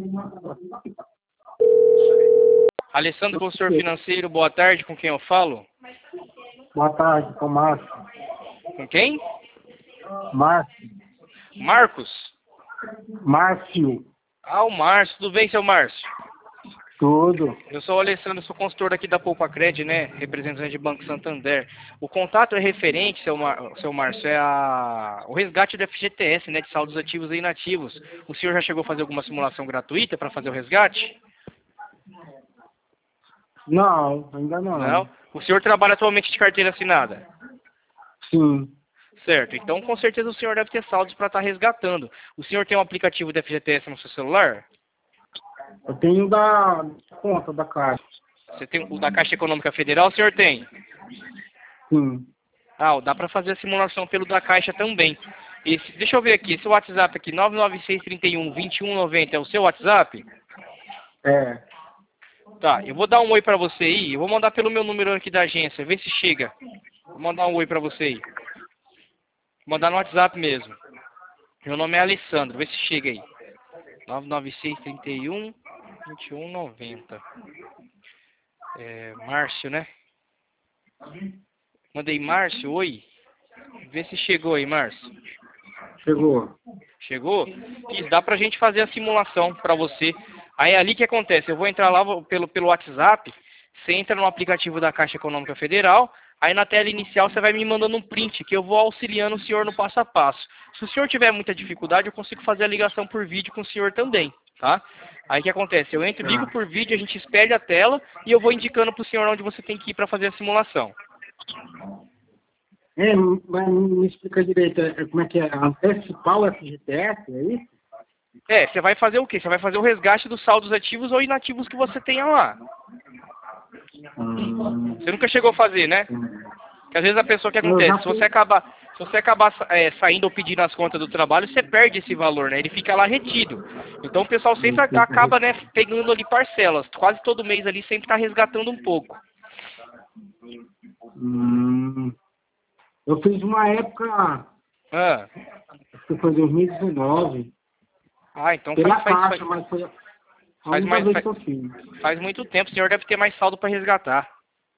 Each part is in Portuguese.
Alessandro, consultor financeiro, boa tarde, com quem eu falo? Boa tarde, com o Márcio. Com quem? Márcio. Marcos? Márcio. Ah, o Márcio, tudo bem, seu Márcio? Tudo. Eu sou o Alessandro, sou consultor aqui da Poupa Cred, né, representante de Banco Santander. O contato é referente, seu Márcio, o resgate do FGTS, né, de saldos ativos e inativos. O senhor já chegou a fazer alguma simulação gratuita para fazer o resgate? Não, ainda não. Não? O senhor trabalha atualmente de carteira assinada? Sim. Certo, então com certeza o senhor deve ter saldos para estar resgatando. O senhor tem um aplicativo do FGTS no seu celular? Eu tenho da conta da Caixa. Você tem o da Caixa Econômica Federal, o senhor tem? Sim. Ah, dá para fazer a simulação pelo da Caixa também. Deixa eu ver aqui, esse WhatsApp aqui, 996312190 é o seu WhatsApp? É. Tá, eu vou dar um oi pra você aí, eu vou mandar pelo meu número aqui da agência, vê se chega. Vou mandar um oi pra você aí. Vou mandar no WhatsApp mesmo. Meu nome é Alessandro, vê se chega aí. 996312190. Márcio, né? Mandei Márcio, oi. Vê se chegou aí, Márcio. Chegou. Chegou? Isso, dá pra gente fazer a simulação pra você. Aí é ali que acontece, eu vou entrar lá pelo WhatsApp, você entra no aplicativo da Caixa Econômica Federal, aí na tela inicial você vai me mandando um print, que eu vou auxiliando o senhor no passo a passo. Se o senhor tiver muita dificuldade, eu consigo fazer a ligação por vídeo com o senhor também, tá? Aí o que acontece, eu entro, ligo por vídeo, a gente espelha a tela e eu vou indicando pro senhor onde você tem que ir para fazer a simulação. Mas me explica direito, como é que é? Antecipar o FGTS, é isso? Você vai fazer o quê? Você vai fazer o resgate dos saldos ativos ou inativos que você tenha lá. Você nunca chegou a fazer, né? Porque às vezes a pessoa, o que acontece? Se você acabar saindo ou pedindo as contas do trabalho, você perde esse valor, né? Ele fica lá retido. Então o pessoal sempre acaba, né, pegando ali parcelas. Quase todo mês ali sempre está resgatando um pouco. Eu fiz uma época, Ah, acho que foi 2019, então pela Caixa, mas foi a única vez que eu fiz. faz muito tempo. O senhor deve ter mais saldo para resgatar.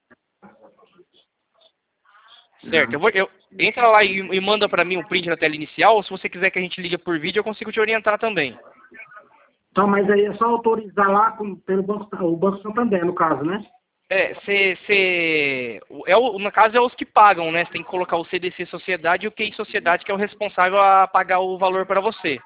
Certo, entra lá e manda para mim um print da tela inicial, ou se você quiser que a gente ligue por vídeo, eu consigo te orientar também. Então, mas aí é só autorizar lá pelo o Banco Santander, no caso, né? No caso é os que pagam, né? Você tem que colocar o CDC Sociedade e o QI Sociedade, que é o responsável a pagar o valor para você.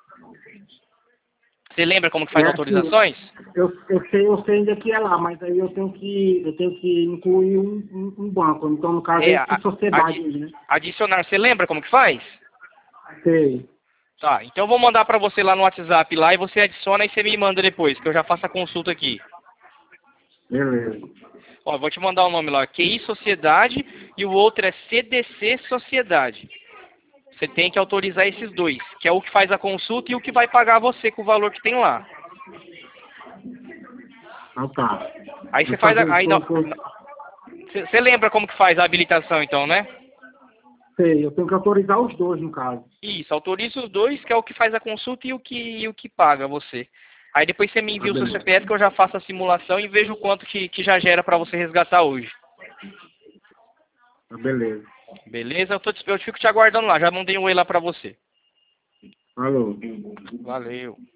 Você lembra como que faz autorizações? Eu sei onde é que é lá, mas aí eu tenho que incluir um banco. Então, no caso, é a sociedade, né? Adicionar, você lembra como que faz? Sei. Tá, então eu vou mandar para você lá no WhatsApp lá e você adiciona e você me manda depois, que eu já faço a consulta aqui. Beleza. Ó, vou te mandar o nome lá, QI Sociedade e o outro é CDC Sociedade. Você tem que autorizar esses dois, que é o que faz a consulta e o que vai pagar você com o valor que tem lá. Ah, tá. Aí você faz Você lembra como que faz a habilitação então, né? Sei, eu tenho que autorizar os dois, no caso. Isso, autoriza os dois, que é o que faz a consulta e o que paga você. Aí depois você me envia o seu CPF que eu já faço a simulação e vejo o quanto que já gera para você resgatar hoje. Beleza. Beleza? Eu fico te aguardando lá, já mandei um oi lá para você. Falou. Valeu.